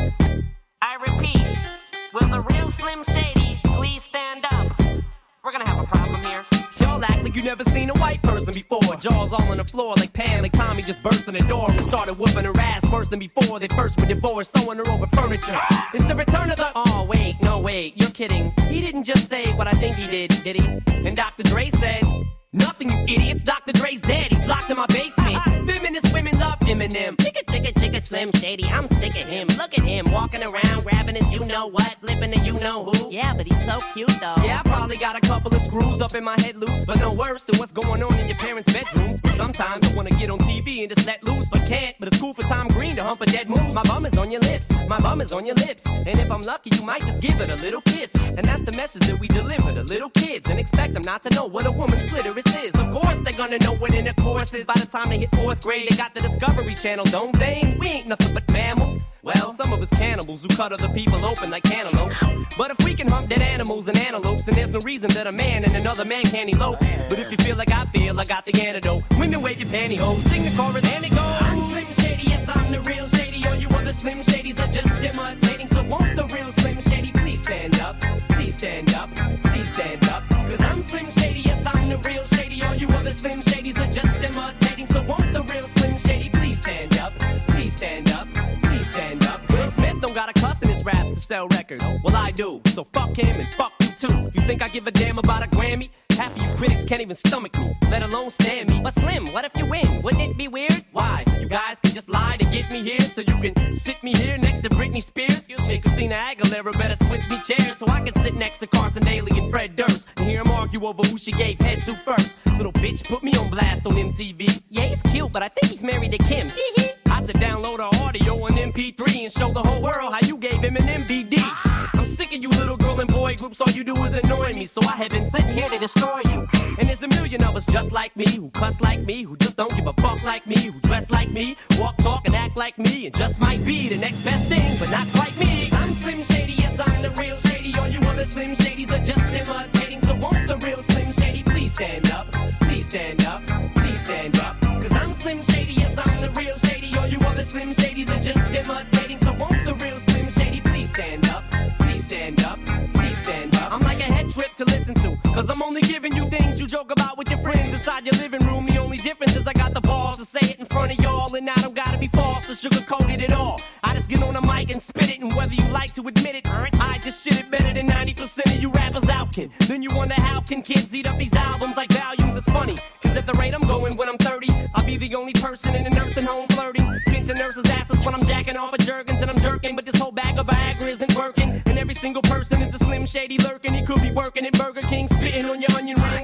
Speaker 5: I repeat, will the real Slim Shady please stand up? We're gonna have a problem here. Y'all act like you never seen a white person before. Jaws all on the floor like Pam, like Tommy just burst in the door and started whooping her ass worse than before. They first were divorced, sewing her over furniture. It's the return of the... Oh, wait, no, wait, you're kidding. He didn't just say what I think he did, did he? And Doctor Dre said... Nothing, you idiots. Doctor Dre's dead. He's locked in my basement. Feminist women love Eminem. Chicka, chicka, chicka, Slim Shady. I'm sick of him. Look at him walking around, grabbing his you-know-what, flipping the you-know-who. Yeah, but he's so cute, though. Yeah, I probably got a couple of screws up in my head loose, but no worse than what's going on in your parents' bedrooms. But sometimes I want to get on T V and just let loose, but can't. But it's cool for Tom Green to hump a dead moose. My bum is on your lips. My bum is on your lips. And if I'm lucky, you might just give it a little kiss. And that's the message that we deliver to little kids and expect them not to know what a woman's clitoris is. Of course they're gonna know what intercourse is. By the time they hit fourth grade, they got the Discovery Channel, don't they? We ain't nothing but mammals. Well, some of us cannibals who cut other people open like cantaloupes. But if we can hump dead animals and antelopes, then there's no reason that a man and another man can't elope. But if you feel like I feel, I got the antidote. Women wave your pantyhose, sing the chorus and it goes. I'm Slim Shady, yes I'm the real Shady. All you other Slim Shadys are just imitating. So won't the real Slim Shady please stand up? Please stand up, please stand up. Cause I'm Slim Shady, yes I'm the real Shady. All you other Slim Shadys are just imitating. So won't the real Slim Shady please stand up? Please stand up, please stand up. Will Smith don't got a cuss in his raps to sell records. Well I do, so fuck him and fuck you too. You think I give a damn about a Grammy? Half of you critics can't even stomach me, let alone stand me. But Slim, what if you win? Wouldn't it be weird? Why? So you guys can just lie to get me here, so you can sit me here next to Britney Spears? Shit, Christina Aguilera better switch me chairs so I can sit next to Carson Daly and Fred Durst and hear them argue over who she gave head to first. Little bitch put me on blast on M T V. Yeah, he's cute, but I think he's married to Kim. I should download her audio on M P three and show the whole world how you gave him an M V D. I'm sick of you little girl and boy groups, all you do is annoy me, so I have been sitting here to destroy you. And there's a million of us just like me, who cuss like me, who just don't give a fuck like me, who dress like me, walk, talk, and act like me, and just might be the next best thing, but not quite me. I'm Slim Shady, yes I'm the real Shady, all you other Slim Shadys are just imitating, so won't the real Slim Shady please stand up, please stand up, please stand up. Cause I'm Slim Shady, yes I'm the real Shady, all you other Slim Shadys are just imitating, so won't the real Slim Shady please stand up, please stand up, please stand up. I'm like a head trip to listen to, cause I'm only giving you things you joke about with your friends inside your living room. The only difference is I got the balls to say it in front of y'all, and I don't gotta be false or sugarcoat it at all. I just get on the mic and spit it, and whether you like to admit it, I just shit it better than ninety percent of you rappers out, kid. Then you wonder how can kids eat up these albums like volumes? It's funny, cause at the rate I'm going when I'm thirty, I'll be the only person in a nursing home flirting, pinching nurses' asses when I'm jacking off of Jergens and I'm jerking, but this whole bag of Viagra isn't working, and every single person is a Slim Shady lurking. He could be working at Burger King, spitting on your onion rings, or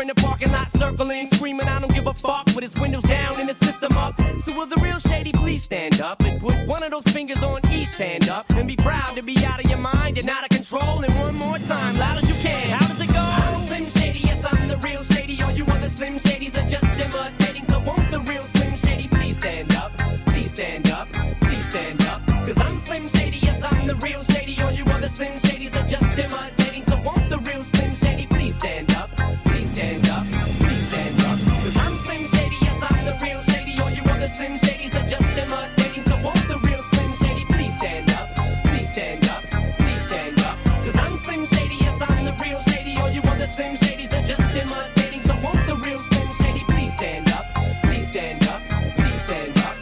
Speaker 4: in the parking lot circling, screaming, I don't give a fuck, with his windows down and his system up. So will the real shady please stand up and put one of those fingers on each hand up and be proud to be out of your mind and out of control. And one more time, loud as you can. How does it go? I'm Slim Shady, yes, I'm the real Shady. All you other Slim Shadys are just imitating. So won't the real Slim Shady please stand up? Please stand up, please stand up. Cause I'm Slim Shady, yes, I'm the real Shady. All you other Slim Shadys are just imitating. So won't the real Slim Shady please stand up? Please stand up, please stand up. Cause I'm Slim Shady, yes, I'm the real Shady. All you other Slim Shadys are just imitating. So won't the real Slim Shady please stand up? Please stand up, please stand up. Cause I'm Slim Shady, yes, I'm the real Shady. All you other Slim Shadys are just imitating. So won't the real Slim Shady please stand up? Please stand up, please stand up.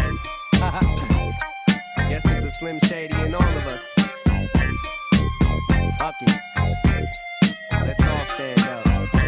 Speaker 4: Guess there's a Slim Shady in all of us. Fuck it. Let's all stand up.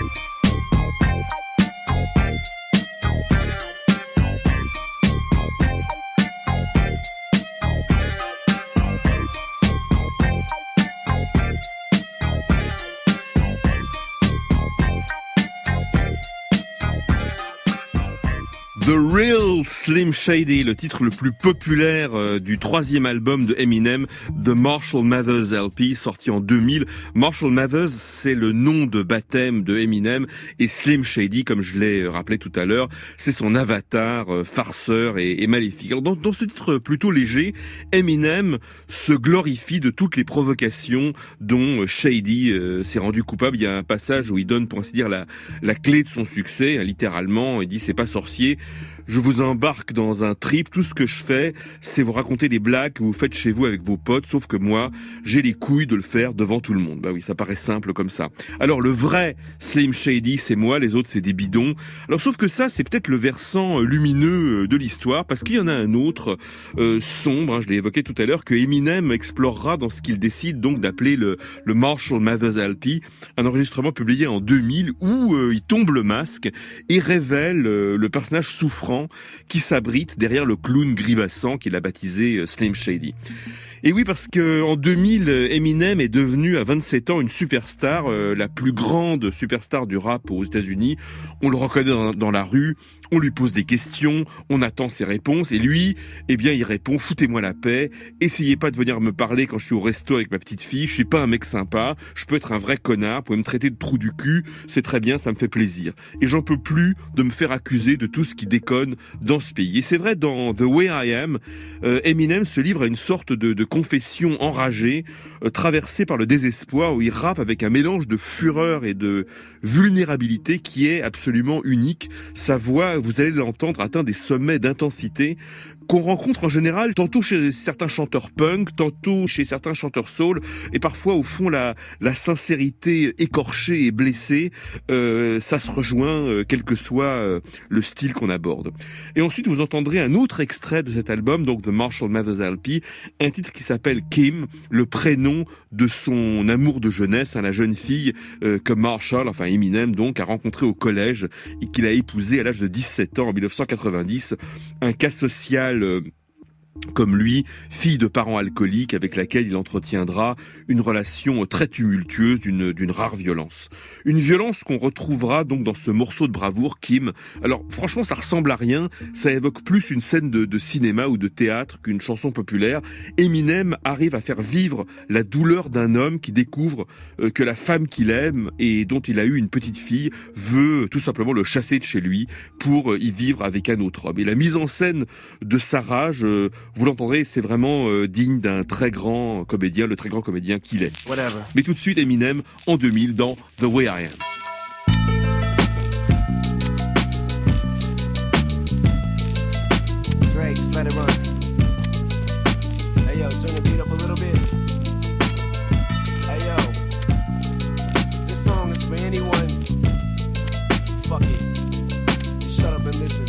Speaker 1: The Real Slim Shady, le titre le plus populaire euh, du troisième album de Eminem, The Marshall Mathers L P, sorti en deux mille. Marshall Mathers, c'est le nom de baptême de Eminem, et Slim Shady, comme je l'ai rappelé tout à l'heure, c'est son avatar euh, farceur et, et maléfique. Alors dans, dans ce titre plutôt léger, Eminem se glorifie de toutes les provocations dont Shady euh, s'est rendu coupable. Il y a un passage où il donne, pour ainsi dire, la, la clé de son succès, hein, littéralement. Il dit « c'est pas sorcier ». Je vous embarque dans un trip, tout ce que je fais, c'est vous raconter des blagues que vous faites chez vous avec vos potes, sauf que moi, j'ai les couilles de le faire devant tout le monde. Bah oui, ça paraît simple comme ça. Alors le vrai Slim Shady, c'est moi, les autres c'est des bidons. Alors sauf que ça, c'est peut-être le versant lumineux de l'histoire, parce qu'il y en a un autre, euh, sombre, hein, je l'ai évoqué tout à l'heure, que Eminem explorera dans ce qu'il décide donc d'appeler le, le Marshall Mathers L P, un enregistrement publié en deux mille où euh, il tombe le masque et révèle euh, le personnage souffrant qui s'abrite derrière le clown grimaçant qu'il a baptisé Slim Shady. Et oui, parce que en deux mille, Eminem est devenu à vingt-sept ans une superstar, euh, la plus grande superstar du rap aux États-Unis. On le reconnaît dans, dans la rue, on lui pose des questions, on attend ses réponses, et lui, eh bien, il répond « Foutez-moi la paix, essayez pas de venir me parler quand je suis au resto avec ma petite fille, je suis pas un mec sympa, je peux être un vrai connard, vous pouvez me traiter de trou du cul, c'est très bien, ça me fait plaisir. Et j'en peux plus de me faire accuser de tout ce qui déconne dans ce pays. » Et c'est vrai, dans The Way I Am, euh, Eminem se livre à une sorte de, de confession enragée, euh, traversée par le désespoir, où il rappe avec un mélange de fureur et de vulnérabilité qui est absolument unique. Sa voix, vous allez l'entendre, atteint des sommets d'intensité qu'on rencontre en général tantôt chez certains chanteurs punk, tantôt chez certains chanteurs soul, et parfois au fond la, la sincérité écorchée et blessée, euh, ça se rejoint euh, quel que soit euh, le style qu'on aborde. Et ensuite vous entendrez un autre extrait de cet album, donc The Marshall Mathers L P, un titre qui s'appelle Kim, le prénom de son amour de jeunesse, hein, la jeune fille euh, que Marshall, enfin Eminem donc, a rencontrée au collège et qu'il a épousée à l'âge de dix-sept ans en dix-neuf cent quatre-vingt-dix, un cas social euh, comme lui, fille de parents alcooliques avec laquelle il entretiendra une relation très tumultueuse d'une, d'une rare violence. Une violence qu'on retrouvera donc dans ce morceau de bravoure, Kim. Alors franchement, ça ressemble à rien, ça évoque plus une scène de, de cinéma ou de théâtre qu'une chanson populaire. Eminem arrive à faire vivre la douleur d'un homme qui découvre euh, que la femme qu'il aime et dont il a eu une petite fille veut tout simplement le chasser de chez lui pour euh, y vivre avec un autre homme. Et la mise en scène de sa rage, euh, vous l'entendrez, c'est vraiment euh, digne d'un très grand comédien, le très grand comédien qu'il est.
Speaker 4: Whatever.
Speaker 1: Mais tout de suite, Eminem, en deux mille, dans The Way I Am.
Speaker 4: Dre, just let it run. Hey yo, turn the beat up a little bit. Hey yo, this song is for anyone. Fuck it. Just shut up and listen.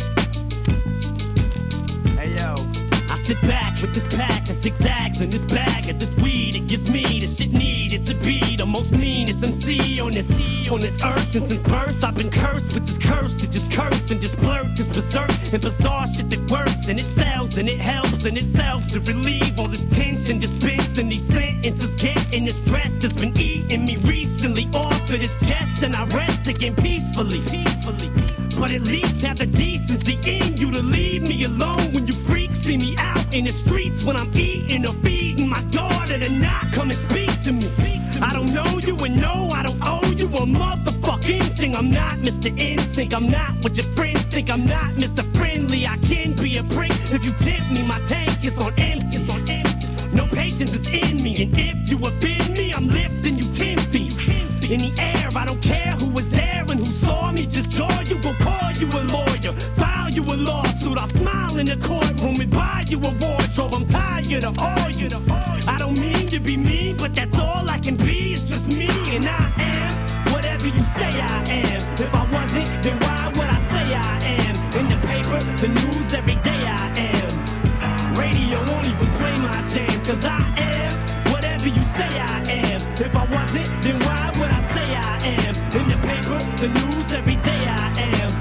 Speaker 4: Hey yo. Sit back with this pack of zigzags in this bag of this weed. It gives me the shit needed to be the most meanest M C on this on this earth. And since birth, I've been cursed with this curse to just curse and just blurt this berserk and bizarre shit that works and it sells and it helps in itself to relieve all this tension, dispense and these sentences, getting the stress that's been eating me recently off. off of this chest and I rest again peacefully. Peacefully. But at least have the decency in you to leave me alone when you freaks see me out in the streets when I'm eating or feeding my daughter to not come and speak to me. I don't know you and no, I don't owe you a motherfucking thing. I'm not Mister Instinct, I'm not what your friends think. I'm not Mister Friendly, I can be a prick if you tempt me. My tank is on empty, on empty. No patience is in me, and if you offend me, I'm lifting you ten feet in the air. I don't care who was there and who saw me. Just jaw you, will call you a lawyer, file you a lawsuit. I'll smile in the courtroom and buy you a wardrobe. I'm tired of all you. I don't mean to be mean, but that's all I can be. It's just me, and I am whatever you say I am. If I wasn't, then why would I say I am? In the paper, the news, every day I am. Radio won't even play my jam, cause I am whatever you say I am. If I wasn't, then why would I say I am? In the paper, the news, every day I am.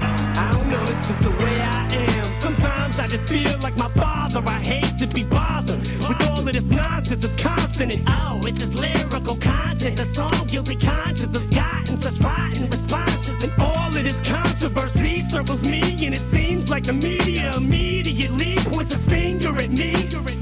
Speaker 4: I don't know, it's just the way I am. Sometimes I just feel like my father. I hate to be bothered with all of this nonsense. It's constant and oh, it's just lyrical content. The song Guilty Conscience has gotten such rotten responses, and all of this controversy circles me, and it seems like the media immediately points a finger at me.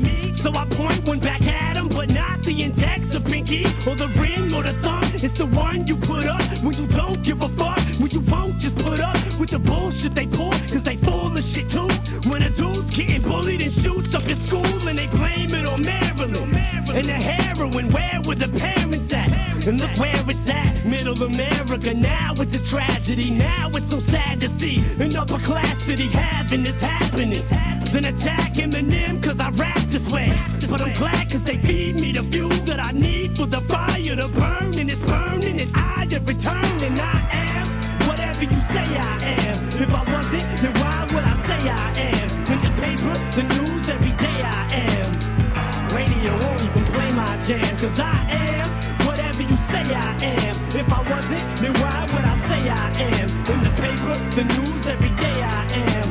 Speaker 4: So I point one back at him, but not the index or pinky or the ring or the thumb. It's the one you put up when you don't give a fuck, when you won't just put up with the bullshit they pull, cause they full of shit too. When a dude's getting bullied and shoots up his school and they blame it on Maryland and the heroin, where were the parents at? And look where it's at, middle America. Now it's a tragedy, now it's so sad to see an upper class city having this happening. Then attack Eminem cause I rap this way, but I'm glad cause they feed me the fuel that I need for the fire to burn, and it's burning and I have returned, and I am whatever you say I am. If I wasn't, then why would I say I am? In the paper, the news, every day I am. Radio won't even play my jam, cause I am whatever you say I am. If I wasn't, then why would I say I am? In the paper, the news, every day I am.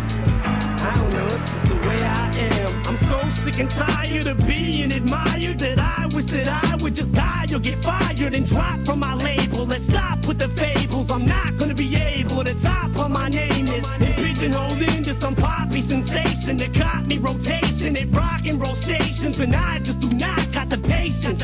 Speaker 4: I don't know, it's just the way I am. I'm so sick and tired of being admired that I wish that I would just die or get fired and drop from my label. Let's stop with the fables. I'm not gonna be able to top on my name is and pigeonholed into some poppy sensation that caught me rotation at rock and roll stations, and I just do not got the patience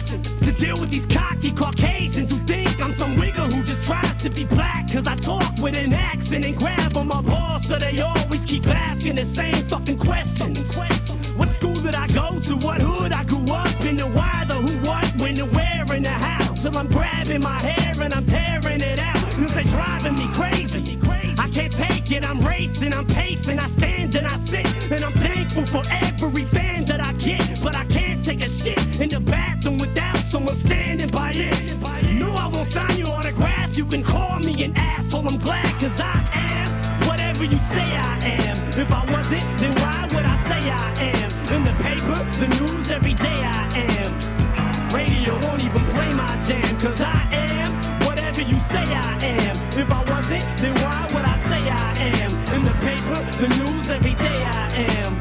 Speaker 4: to deal with these cocky Caucasians who think I'm some wigger who just tries to be black cause I talk with an accent and grab on my balls, so they always keep asking the same fucking questions. What school did I go to? What hood I grew up in? The why, the who, what, when, the where, and the how. Till I'm grabbing my hair and I'm tearing it out cause they driving me crazy. I can't take it, I'm racing, I'm pacing, I stand and I sit, and I'm thankful for every fan that I get, but I can't take a shit in the bathroom without someone standing by it. No, I won't sign your autograph, you can call me an asshole, I'm glad cause I am whatever you say I am. If I wasn't, then why would I say I am? In the paper, the news, every day I am. Radio won't even play my jam cause I am whatever you say I am. If I wasn't, then why would I say I am? In the paper, the news, every day I am.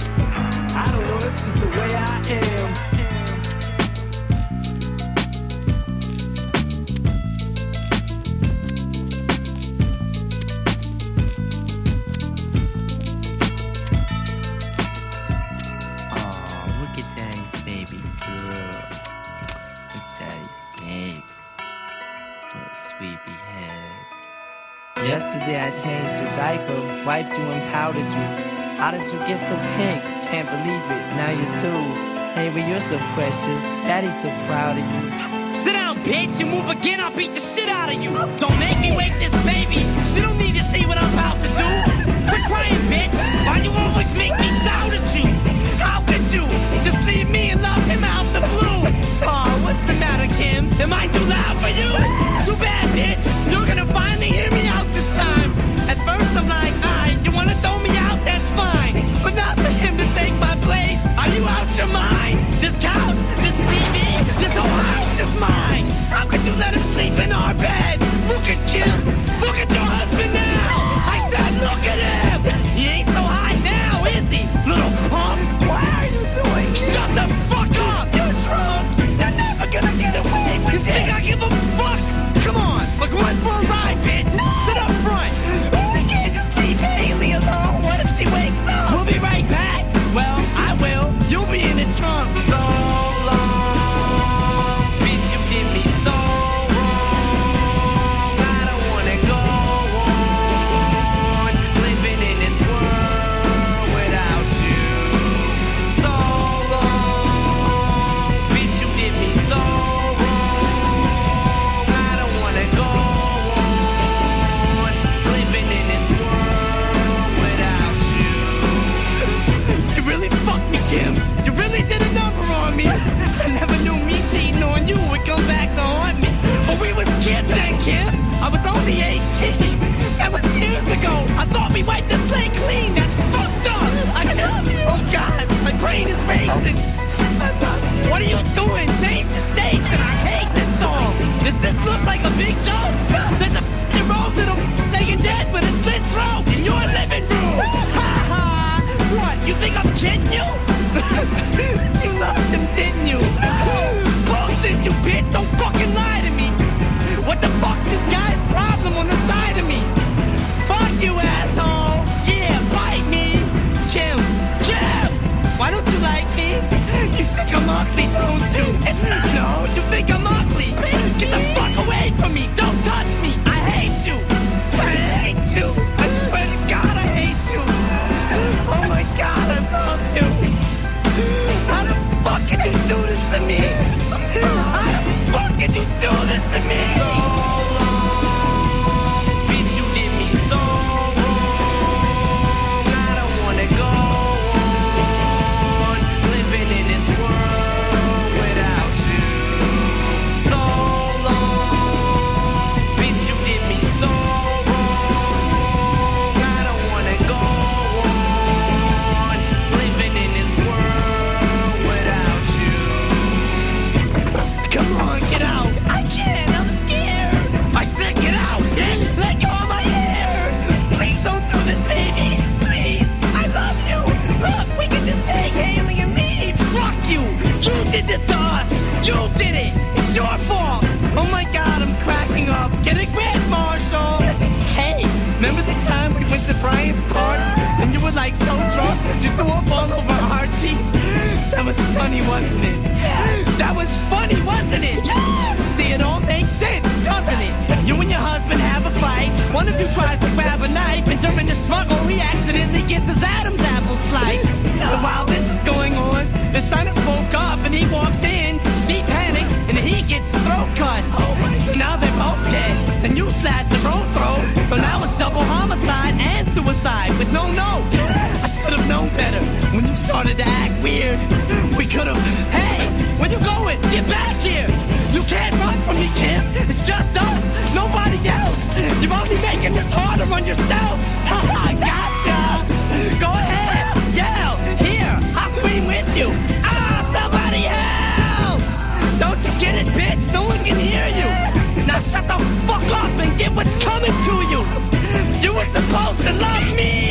Speaker 4: I don't know, it's just the way I am.
Speaker 8: Yesterday I changed your diaper, wiped you and powdered you. How did you get so pink? Can't believe it, now you're two. Hey, but you're so precious, Daddy's so proud of you.
Speaker 4: Sit down, bitch, you move again, I'll beat the shit out of you. Don't make me wake this baby, she don't need to see what I'm about to do. Quit crying, bitch, why you always make me shout at you? How could you just leave me and love him out the blue? Oh, what's the matter, Kim? Am I too loud for you? Too bad, bitch, you're gonna finally hear me out this time. At first I'm like, alright, you wanna throw me out, that's fine, but not for him to take my place. Are you out your mind? This couch, this T V, this whole house is mine. How could you let him sleep in our bed? Look at Kim, look at your husband now.
Speaker 2: could you do this to me?
Speaker 4: So long, bitch, you did me so wrong. I don't wanna go on living in this world without you. So long, bitch, you did me so wrong. I don't wanna go on living in this world without you.
Speaker 2: Come on, get out.
Speaker 8: I can't, I'm scared.
Speaker 2: I said get out, bitch.
Speaker 8: Let go of my hair.
Speaker 2: Please don't do this, baby.
Speaker 8: Please, I love you. Look, we can just take Haley and leave.
Speaker 2: Fuck you. You did this to us. You did it. It's your fault. Oh my God, I'm cracking up. Get a grip, Marshall. Hey, remember the time we went to Brian's party and you were like so drunk that you threw up all over Archie? That was funny, wasn't it?
Speaker 8: Yes.
Speaker 2: That was funny, wasn't it?
Speaker 8: Yes.
Speaker 2: See, it all makes sense, doesn't it? You and your husband have a fight. One of you tries to grab a knife, and during the struggle, he accidentally gets his Adam's apple sliced. And while this is going on, the son has woke up and he walks in. She panics and he gets his throat cut.
Speaker 8: Oh my
Speaker 2: So now they're both dead, and you slash your own throat. So now it's double homicide and suicide with no note. I should have known better when you started to act weird. We could have. Hey, where you going? Get back here! You can't run from me, Kim. It's just us, nobody else. You're only making this harder on yourself. Haha, gotcha. Go ahead, yell. Here, I'll scream with you. Ah, somebody help! Don't you get it, bitch? No one can hear you. Now shut the fuck up and get what's coming to you. You were supposed to love me.